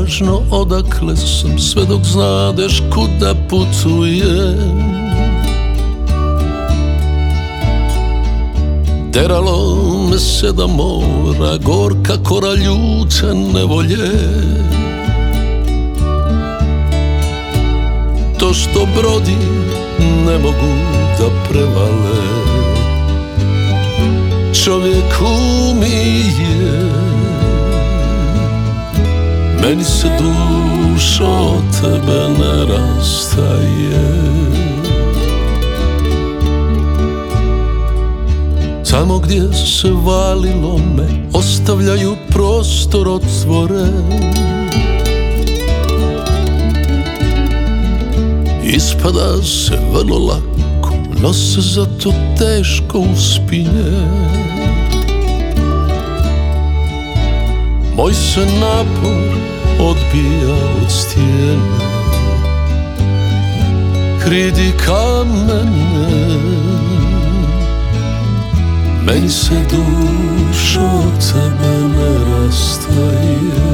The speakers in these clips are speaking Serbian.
važno odakle sam, sve dok znadeš kuda putujem. Teralo me 7 mora, gorka kora ljute nevolje. To što brodi ne mogu da prevale, čovjek umije. Meni se duša od tebe ne rastaje. Tamo gdje se valilo me ostavljaju prostor otvoren. Ispada se vrlo lako, no se zato teško uspinje. Moj se napor odbija od stijene, hridi kamene. Meni se duša od tebe ne rastaje.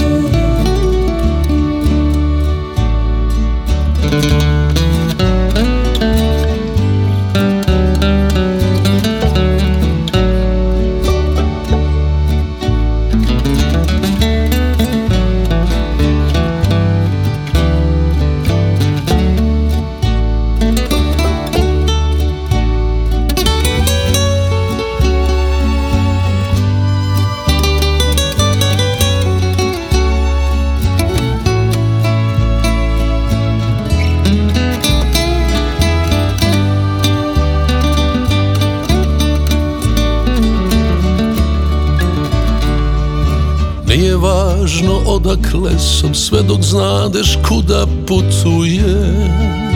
Nije važno odakle sam, sve dok znadeš kuda putujem.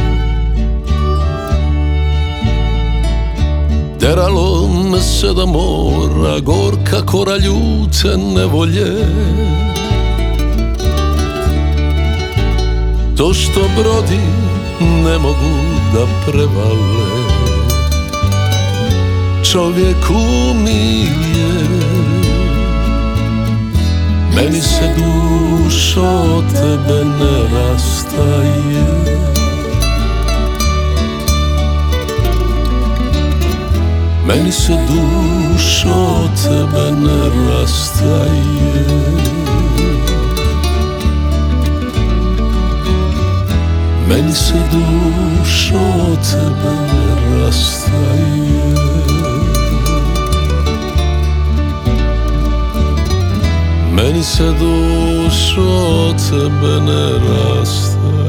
Teralo me 7 mora, gorka kora ljute nevolje. To što brodi ne mogu da prevale, čovjek umije. Meni se duša od tebe ne rastaje. Meni se duša od tebe ne rastaje. Meni se duša od tebe ne rastaje. Meni se duša od tebe ne rastaje.